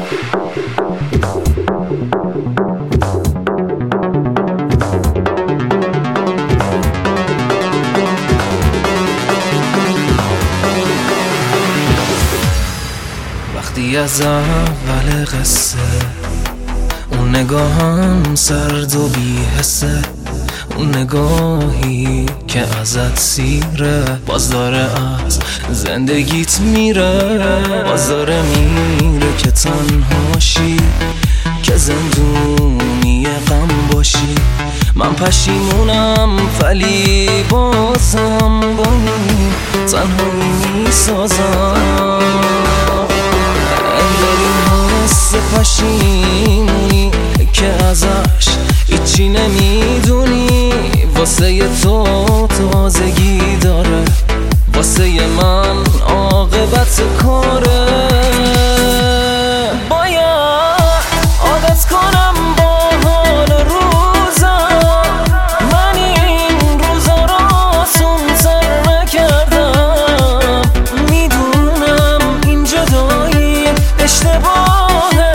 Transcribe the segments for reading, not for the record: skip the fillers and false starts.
وقتی از اول قصه اون نگاهم سرد و بی‌حسه، اون نگاهی که ازت سیره، باز داره از زندگیت میره، باز داره میره که تنهاشی، که زندونی غم باشی. من پشیمونم ولی بازم با این تنهایی میسازم. حس پشیمونی که ازش هیچی نمیدونی، واسه تو تازگی داره، واسه من عاقبت کاره. باید عادت کنم با حال روزم، من این روزا رو آسون‌تر نکردم. میدونم این جدایی اشتباهه،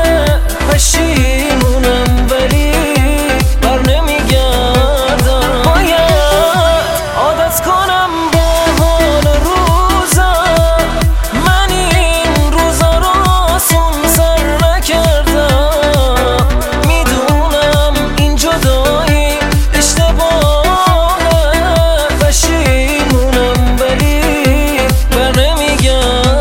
پشیمونم ولی بر نمیگردم. باید عادت کنم با حال روزم، من این روزا رو آسون‌تر نکردم. میدونم این جدایی اشتباهه، پشیمونم ولی بر نمیگردم.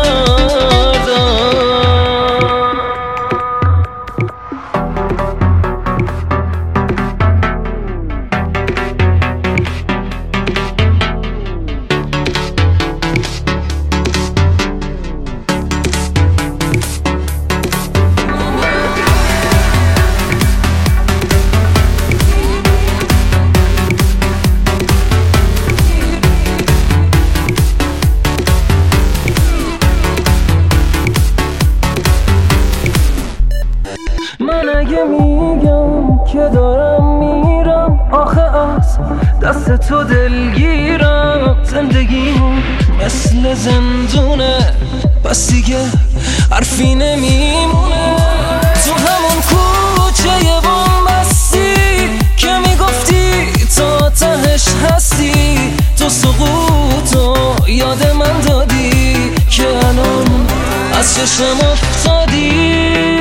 من اگه میگم که دارم میرم، آخه از دست تو دلگیرم. زندگیمون مثل زندونه، پس دیگه حرفی نمیمونه. تو همون کوچه بومبستی که میگفتی تا تهش هستی، تو سقوطو یاد من دادی که الان از چشم افتادی.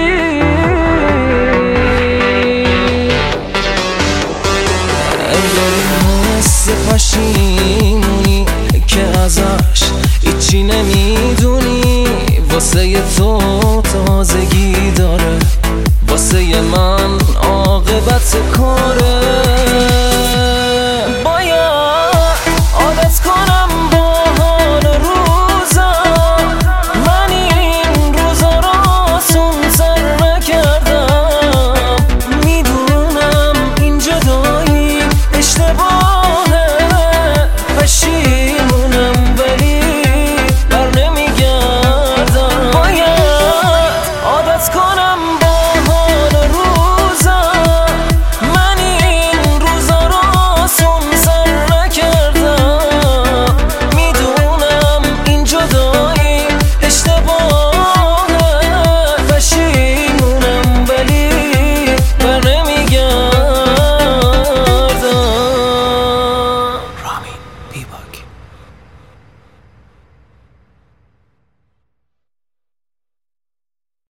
پشیمونی که ازش هیچی نمیدونی، واسه تو تازگی